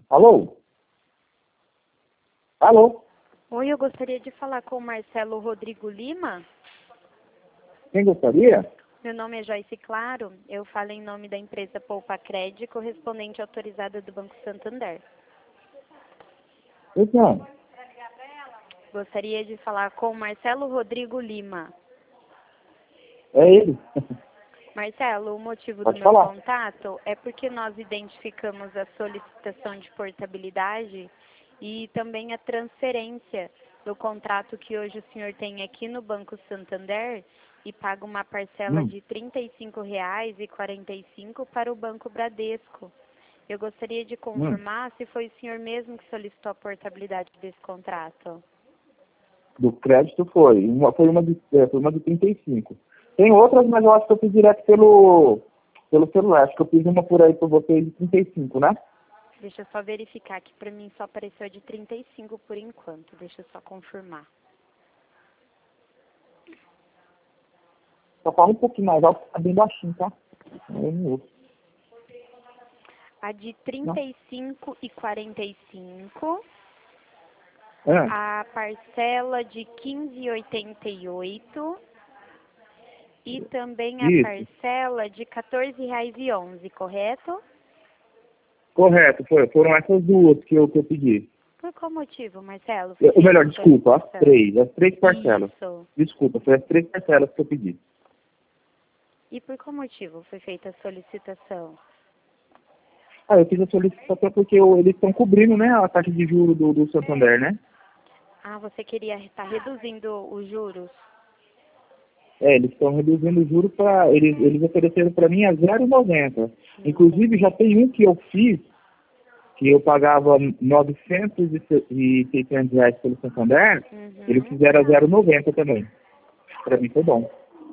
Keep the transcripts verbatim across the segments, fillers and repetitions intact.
Alô? Alô? Oi, eu gostaria de falar com o Marcelo Rodrigo Lima. Quem gostaria? Meu nome é Joyce Claro, eu falo em nome da empresa Poupa Crédito, correspondente autorizada do Banco Santander. Então, Gostaria de falar com o Marcelo Rodrigo Lima. é ele. Marcelo, o motivo Pode do meu falar. contato é porque nós identificamos a solicitação de portabilidade e também a transferência do contrato que hoje o senhor tem aqui no Banco Santander e paga uma parcela Hum. de trinta e cinco reais e quarenta e cinco centavos para o Banco Bradesco. Eu gostaria de Hum. confirmar se foi o senhor mesmo que solicitou a portabilidade desse contrato. Do crédito foi. Uma, foi, uma de, é, foi uma de trinta e cinco. Tem outras, mas eu acho que eu fiz direto pelo, pelo celular. Acho que eu fiz uma por aí por vocês de trinta e cinco, né? Deixa eu só verificar que para mim só apareceu a de trinta e cinco por enquanto. Deixa eu só confirmar. Só fala um pouquinho mais alto, tá bem baixinho, tá? Eu não ouço. A de Não? trinta e cinco e quarenta e cinco, Ah, a parcela de quinze e oitenta e oito e também a isso. parcela de quatorze reais e onze, correto? Correto, foi. Foram essas duas que eu, que eu pedi. Por qual motivo, Marcelo? Foi Ou feita melhor, a desculpa, as solicitação? três. As três parcelas. Isso. Desculpa, foi as três parcelas que eu pedi. E por qual motivo foi feita a solicitação? Ah, eu fiz a solicitação porque eu- eles estão cobrindo, né, a taxa de juros do, do Santander, né? Ah, você queria estar reduzindo os juros? É, eles estão reduzindo o juro para eles, eles ofereceram para mim a zero vírgula noventa. Inclusive, já tem um que eu fiz, que eu pagava novecentos e seiscentos reais pelo Santander, eles Uhum. fizeram a zero vírgula noventa também. Para mim foi bom.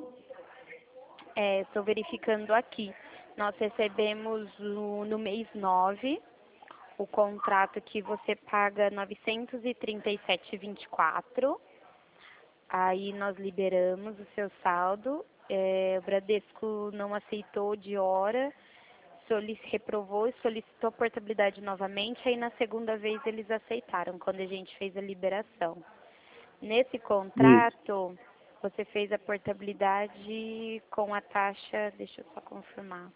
É, estou verificando aqui. Nós recebemos no, no mês nove o contrato que você paga novecentos e trinta e sete reais e vinte e quatro centavos. Aí nós liberamos o seu saldo. É, o Bradesco não aceitou de hora, solic, reprovou e solicitou a portabilidade novamente. Aí na segunda vez eles aceitaram, quando a gente fez a liberação. Nesse Isso. contrato, você fez a portabilidade com a taxa, deixa eu só confirmar,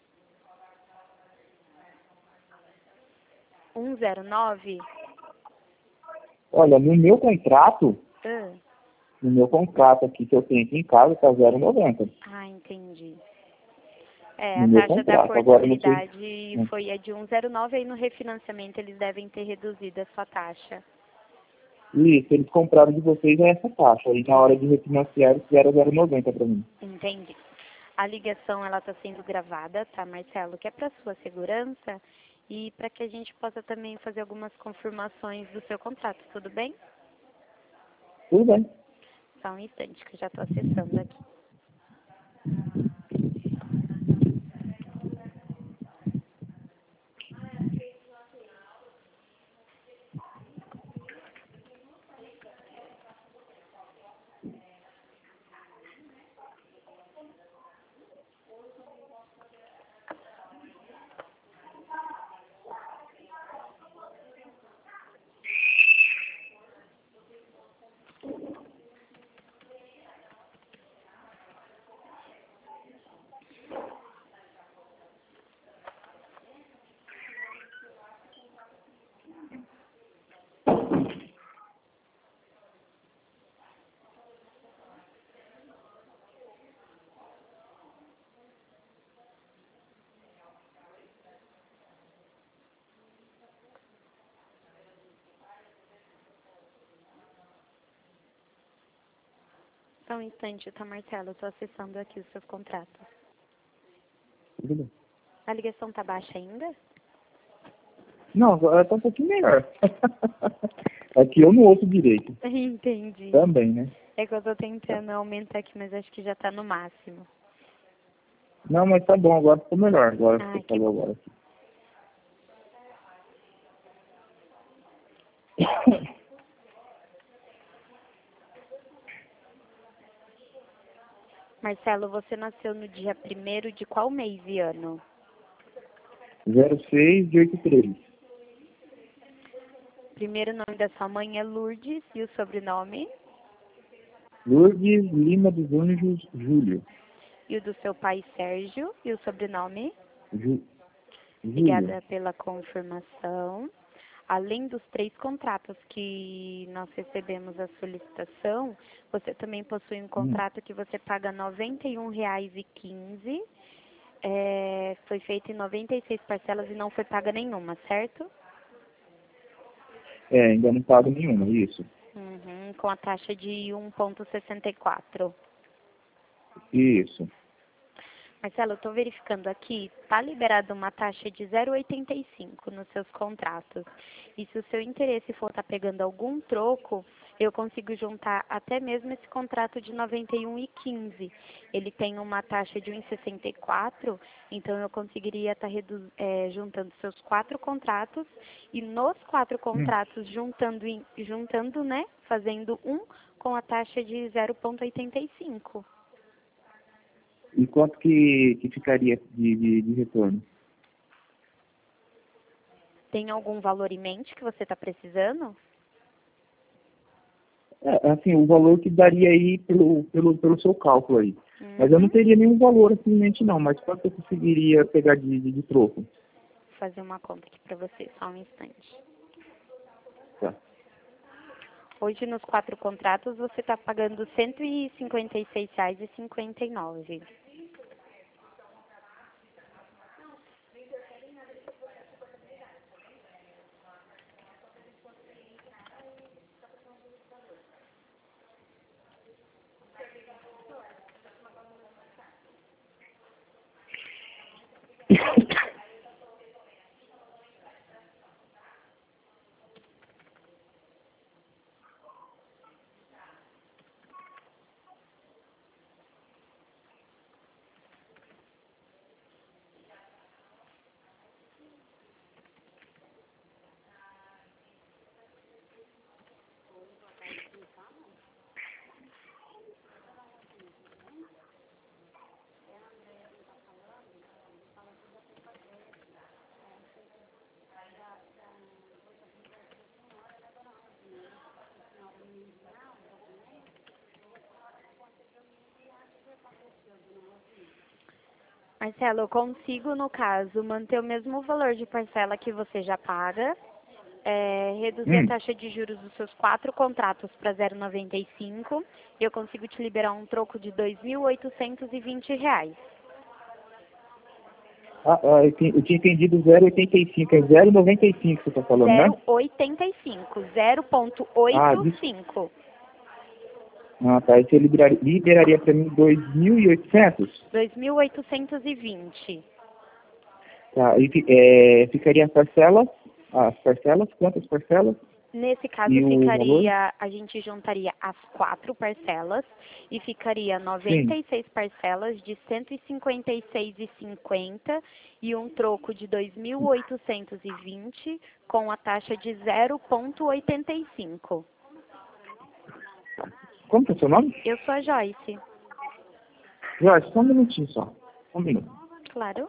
cento e nove? Olha, no meu contrato, Ah, no meu contrato aqui que eu tenho aqui em casa, está zero vírgula noventa. ah, entendi. É, No a meu taxa da contrato. Agora eu não sei. portabilidade foi a de cento e nove, aí no refinanciamento eles devem ter reduzido a sua taxa. Isso, eles compraram de vocês a essa taxa. E na hora de refinanciar, eles fizeram zero vírgula noventa para mim. Entendi. A ligação ela está sendo gravada, tá, Marcelo? Que é para sua segurança e para que a gente possa também fazer algumas confirmações do seu contrato, tudo bem? Tudo bem. Só um instante que eu já estou acessando aqui. Só um instante, tá, Marcelo? Eu estou acessando aqui os seus contratos. Tudo bem. A ligação tá baixa ainda? Não, agora tá um pouquinho melhor. É que eu não ouço direito. Entendi. Também, né? É que eu tô tentando aumentar aqui, mas acho que já tá no máximo. Não, mas tá bom, agora ficou melhor. Agora Ah, você que falou bom. agora. Marcelo, você nasceu no dia primeiro de qual mês e ano? zero seis de oitenta e três. primeiro nome da sua mãe é Lourdes e o sobrenome? Lourdes Lima dos Anjos Júlio. E o do seu pai, Sérgio, e o sobrenome? Ju, Obrigada pela confirmação. Além dos três contratos que nós recebemos a solicitação, você também possui um contrato que você paga noventa e um reais e quinze centavos. É, foi feito em noventa e seis parcelas e não foi paga nenhuma, certo? É, ainda não pago nenhuma, isso. Uhum, com a taxa de um vírgula sessenta e quatro. Isso. Marcelo, eu estou verificando aqui, está liberada uma taxa de zero vírgula oitenta e cinco nos seus contratos. E se o seu interesse for estar pegando algum troco, eu consigo juntar até mesmo esse contrato de noventa e um reais e quinze centavos. Ele tem uma taxa de um vírgula sessenta e quatro, então eu conseguiria estar redu- é, juntando seus quatro contratos e nos quatro contratos juntando, em- juntando, né, fazendo um com a taxa de zero vírgula oitenta e cinco. E quanto que, que ficaria de, de, de retorno? Tem algum valor em mente que você está precisando? É, assim, o valor que daria aí pelo, pelo, pelo seu cálculo aí. Uhum. Mas eu não teria nenhum valor assim em mente não, mas quanto eu conseguiria pegar de, de, de troco? Vou fazer uma conta aqui para você, só um instante. Tá. Hoje, nos quatro contratos, você está pagando cento e cinquenta e seis reais e cinquenta e nove centavos. Marcelo, eu consigo, no caso, manter o mesmo valor de parcela que você já paga, é, reduzir a Hum. taxa de juros dos seus quatro contratos para zero vírgula noventa e cinco e eu consigo te liberar um troco de dois mil oitocentos e vinte reais. Ah, ah, eu, tinha, eu tinha entendido zero vírgula oitenta e cinco, é zero vírgula noventa e cinco que você está falando, né? zero vírgula oitenta e cinco, zero vírgula oitenta e cinco. Ah, tá. E você liberaria, liberaria para mim dois mil e oitocentos? dois mil oitocentos e vinte. Tá. E fi- é, ficaria as parcelas? As parcelas? Quantas parcelas? Nesse caso, E o valor? ficaria, a gente juntaria as quatro parcelas e ficaria noventa Sim. e seis parcelas de cento e cinquenta e seis reais e cinquenta centavos e um troco de dois mil oitocentos e vinte com a taxa de zero vírgula oitenta e cinco. Como que é o seu nome? Eu sou a Joyce. Jorge, só um minutinho só. Um minuto. Claro.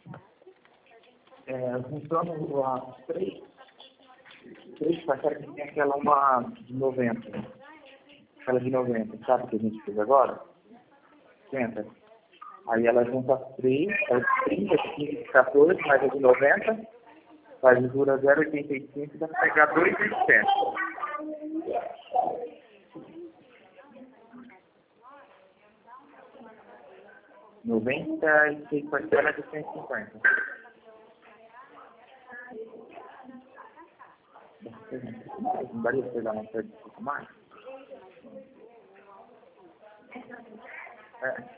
É, juntando as três, três parcelas que tem aquela uma de noventa. Aquela de noventa, sabe o que a gente fez agora? Senta. Aí ela junta as três, as trinta, quinze, quatorze, mais a de noventa, faz o jura zero vírgula oitenta e cinco e dá para pegar dois mil e oitocentos. noventa e seis parcelas de cento e cinquenta. Não daria para pegar uma oferta um pouco mais? É.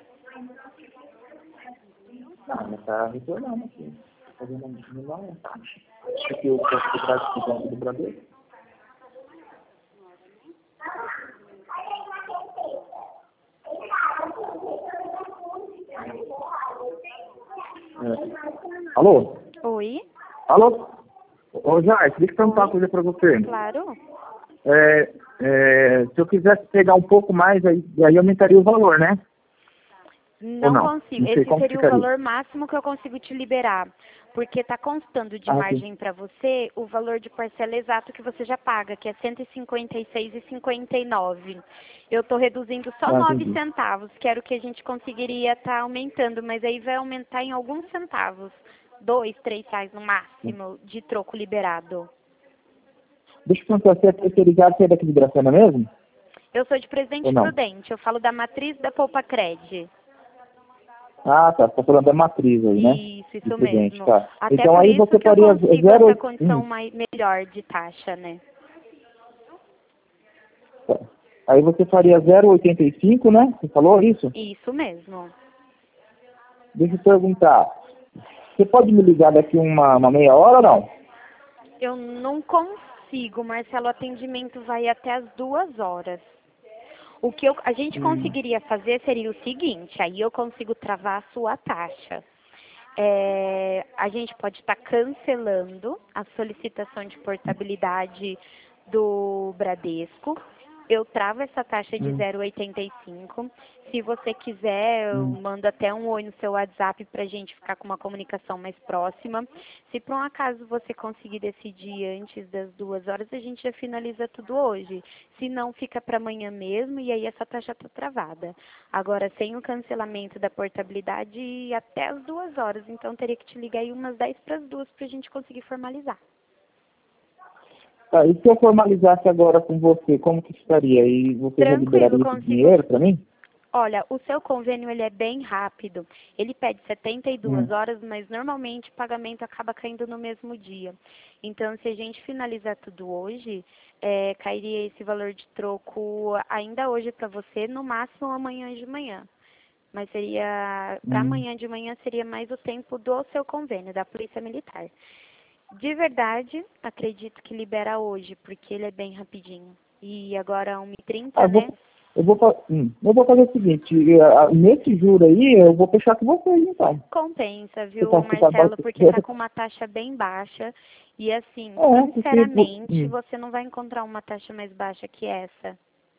Não, mas está retornando aqui. Está fazendo uma menor taxa. Aqui eu posso pegar de banco do Bradesco. É. Alô? Oi? Alô? Ô, Jair, deixa eu perguntar uma coisa para você. Claro. É, é, se eu quisesse pegar um pouco mais, aí, aí aumentaria o valor, né? Ou Não não? consigo. Não sei, Esse como seria o ficaria? valor máximo que eu consigo te liberar. Porque está constando de Ah, sim. margem para você o valor de parcela exato que você já paga, que é cento e cinquenta e seis reais e cinquenta e nove centavos. Eu estou reduzindo só Ah, nove entendi. centavos, que era o que a gente conseguiria estar aumentando, mas aí vai aumentar em alguns centavos. Dois, três reais no máximo de troco liberado. Deixa eu perguntar, você é terceirizado, você é daqui de Dracena mesmo? Eu sou de Ou Presidente não? Prudente, eu falo da matriz da Poupa Cred. Ah, tá. Você tá falando da matriz aí, né? Isso, De isso Prudente, mesmo. tá. Até Então por aí isso você que eu faria consigo zero essa oito. condição Hum, mais, melhor de taxa, né? tá. Aí você faria zero vírgula oitenta e cinco, né? Você falou isso? Isso mesmo. Deixa eu perguntar. Você pode me ligar daqui uma, uma meia hora ou não? Eu não consigo, Marcelo, o atendimento vai até as duas horas. O que eu, a gente Hum. conseguiria fazer seria o seguinte, aí eu consigo travar a sua taxa. É, a gente pode estar cancelando a solicitação de portabilidade do Bradesco. Eu travo essa taxa de Hum. zero vírgula oitenta e cinco. Se você quiser, eu Hum. mando até um oi no seu WhatsApp para a gente ficar com uma comunicação mais próxima. Se por um acaso você conseguir decidir antes das duas horas, a gente já finaliza tudo hoje. Se não, fica para amanhã mesmo e aí essa taxa está travada. Agora, sem o cancelamento da portabilidade, até as duas horas. Então, teria que te ligar aí umas dez para as duas para a gente conseguir formalizar. Tá, e se eu formalizasse agora com você, como que estaria? E você já Tranquilo, liberaria esse consigo. dinheiro para mim? Olha, o seu convênio ele é bem rápido. Ele pede setenta e duas Hum. horas, mas normalmente o pagamento acaba caindo no mesmo dia. Então, se a gente finalizar tudo hoje, é, cairia esse valor de troco ainda hoje para você, no máximo amanhã de manhã. Mas seria, para Hum. amanhã de manhã seria mais o tempo do seu convênio, da Polícia Militar. De verdade, acredito que libera hoje, porque ele é bem rapidinho. E agora uma e Ah, trinta, eu né? vou, eu vou, fa- hum, eu vou fazer o seguinte, eh, ah, nesse juro aí, eu vou fechar com vocês, então. Compensa, Você tá, viu, você tá, Marcelo? você, Porque tá você, com uma taxa bem baixa. E assim, é, porque, sinceramente, hum, você não vai encontrar uma taxa mais baixa que essa.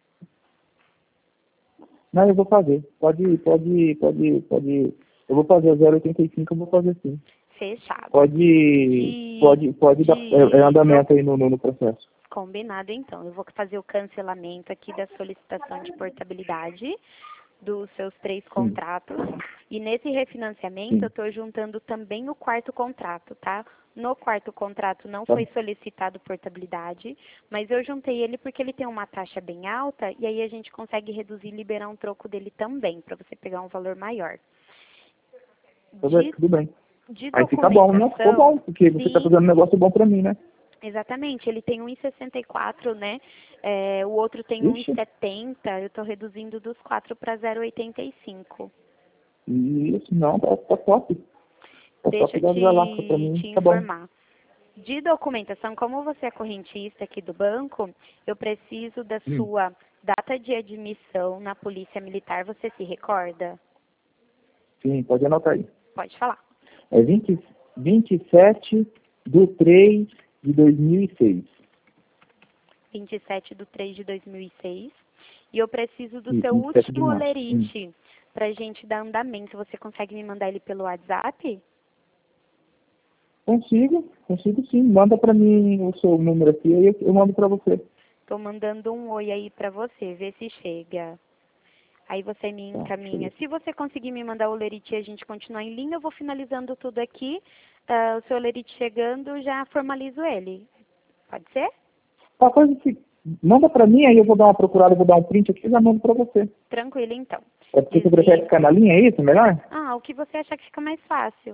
não, eu vou fazer. Pode, pode, pode, pode, eu vou fazer a zero vírgula oitenta e cinco, eu vou fazer sim. Fechado. Pode, De, pode, pode dar é, é de, eu, andamento aí no, no, no processo. combinado então. Eu vou fazer o cancelamento aqui da solicitação de portabilidade dos seus três Sim, contratos. E nesse refinanciamento eu sim. estou juntando também o quarto contrato, tá? No quarto contrato não Tá, foi solicitado portabilidade, mas eu juntei ele porque ele tem uma taxa bem alta e aí a gente consegue reduzir e liberar um troco dele também, para você pegar um valor maior. tudo bem, De, tudo bem. de Aí fica bom, não? Ficou documentação, bom, porque você tá sim, fazendo um negócio bom pra mim, né? exatamente, ele tem um e sessenta e quatro, né? É, o outro tem um e Ixi, setenta, eu estou reduzindo dos quatro para zero vírgula oitenta e cinco. isso, não, tá, tá top. Tá Deixa top eu da galáxia pra te, mim, te tá bom. informar. De documentação, como você é correntista aqui do banco, eu preciso da Hum, sua data de admissão na Polícia Militar. Você se recorda? sim, pode anotar aí. Pode falar. É vinte, vinte e sete de três de dois mil e seis. vinte e sete de três de dois mil e seis. E eu preciso do Isso, seu vinte e sete de último março. Hum. olerite para a gente dar andamento. Você consegue me mandar ele pelo WhatsApp? Consigo, consigo sim. Manda pra mim o seu número aqui, aí eu, eu mando pra você. Estou mandando um oi aí para você, ver se chega. Aí você me Tá, deixa eu encaminha. ver. Se você conseguir me mandar o lerite e a gente continuar em linha, eu vou finalizando tudo aqui. Ah, o seu lerite chegando, já formalizo ele. Pode ser? Tá, faz assim, manda pra mim, aí eu vou dar uma procurada, eu vou dar um print aqui e já mando pra você. Tranquilo, então. É porque você prefere Desliga. ficar na linha, é isso? Melhor? Ah, o que você achar que fica mais fácil.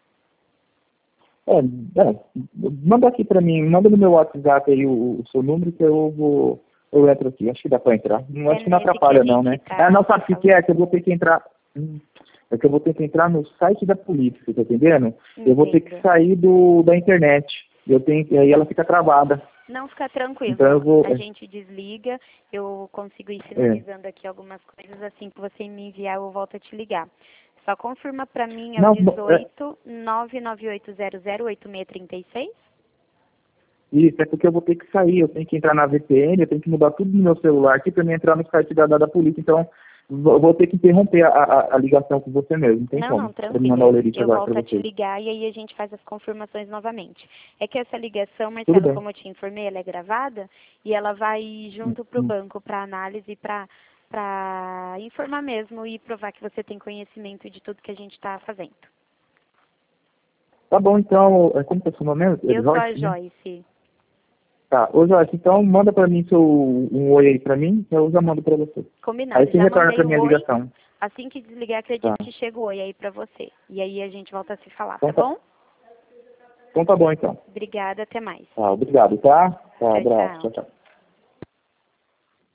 É, é, manda aqui pra mim, manda no meu WhatsApp aí o, o seu número que eu vou, eu entro aqui, acho que dá pra entrar. Não, É acho que não nesse que a atrapalha não, gente né? Ah, tá não, se sabe o que que falando. é? Que eu vou ter que entrar, hum, é que eu vou ter que entrar no site da polícia, você tá entendendo? Eu vou ter que Entendo. sair do, da internet, eu tenho, que- aí ela fica travada. Não, fica Então eu tranquilo. vou, A é, gente desliga. Eu consigo ir é. finalizando aqui algumas coisas. Assim que você me enviar, eu volto a te ligar. Só confirma pra mim, é o Não, não, é, dezoito, nove nove oito zero zero, oito seis três seis? isso, é porque eu vou ter que sair, eu tenho que entrar na V P N, eu tenho que mudar tudo no meu celular aqui para mim entrar no site da, da, da polícia. Então, vou vou ter que interromper a, a, a ligação com você mesmo, não tem Não, como. não, Pra me mandar o tranquilo. lerite Eu agora volto pra a te você. ligar e aí a gente faz as confirmações novamente. É que essa ligação, Tudo Marcelo, bem. como eu te informei, ela é gravada e ela vai Hum, junto para o hum. banco para análise, para para informar mesmo e provar que você tem conhecimento de tudo que a gente está fazendo. Tá bom, então, é, como que é o seu nome mesmo? É Eu sou a Joyce, né? Joyce. Tá, ô Joyce, então manda pra mim seu, um oi aí pra mim, eu já mando pra você. Aí Combinado. você Já retorna mandei pra o minha oi. ligação. Assim que desligar, Tá. acredito que chega o oi aí para você. E aí a gente volta a se falar, Então tá tá, bom? então tá bom, então. Obrigada, até mais. Tá, obrigado, tá? Tá, Tchau, abraço, tchau. tchau, tchau.